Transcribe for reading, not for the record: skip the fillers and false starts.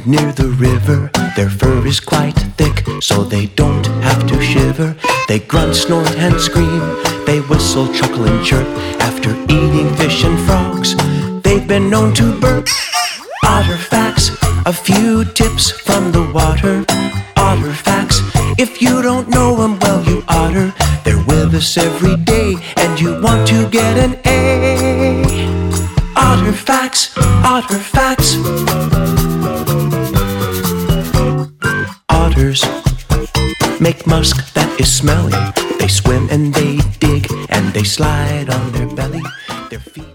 live near the river. Their fur is quite thick, so they don't have to shiver. They grunt, snort, and scream. They whistle, chuckle, and chirp. After eating fish and frogs, they've been known to burp. Otter facts, a few tips from the water. Otter facts, if you don't know them, well, you oughter. They're with us every day, and you want to get an A. Otter facts, otter facts. Otters make musk that is smelly. They swim and they dig and they slide on their belly. Their feet